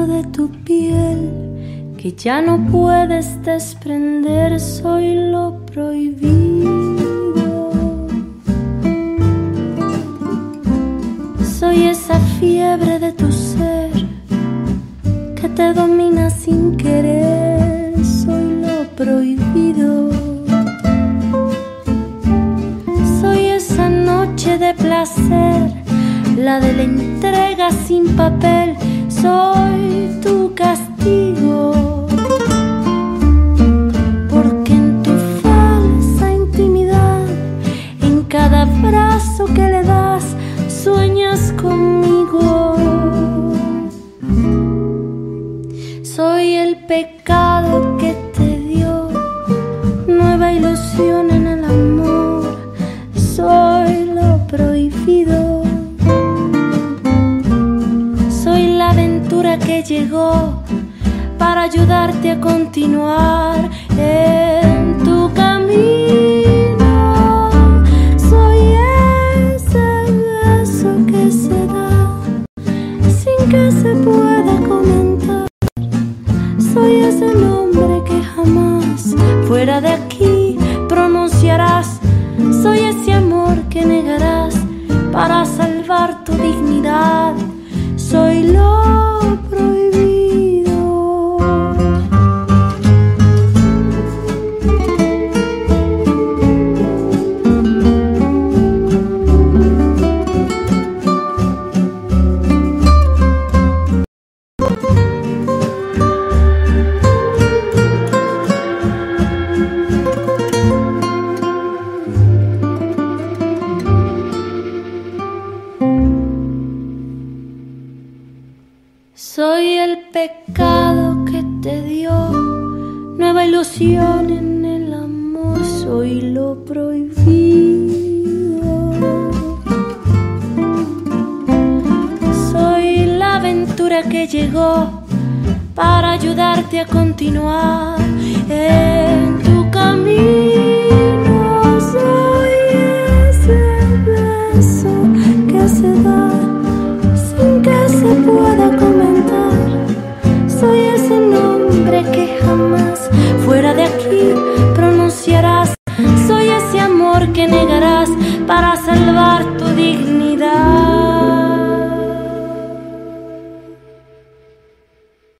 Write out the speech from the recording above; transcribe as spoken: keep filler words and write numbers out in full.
de tu piel que ya no puedes desprender. Soy lo prohibido. Soy esa fiebre de tu ser que te domina sin querer. Soy lo prohibido. Soy esa noche de placer, la de la entrega sin papel. Soy tu castigo, porque en tu falsa intimidad, en cada abrazo que le das, sueñas conmigo. Soy el pecado que te dio nueva ilusión en el amor. Soy lo prohibido. Soy la aventura que llegó para ayudarte a continuar en tu camino. Soy ese beso que se da sin que se pueda comentar. Soy ese nombre que jamás fuera de aquí pronunciarás. Soy ese amor que negarás para salvar tu dignidad. Soy lo prohibido. Soy el pecado que te dio nueva ilusión en el amor. Soy lo prohibido. Soy la aventura que llegó para ayudarte a continuar en tu camino. Soy ese beso que se da sin que se pueda comentar. Soy ese nombre que jamás fuera de aquí pronunciarás. Soy ese amor que negarás para salvar tu dignidad.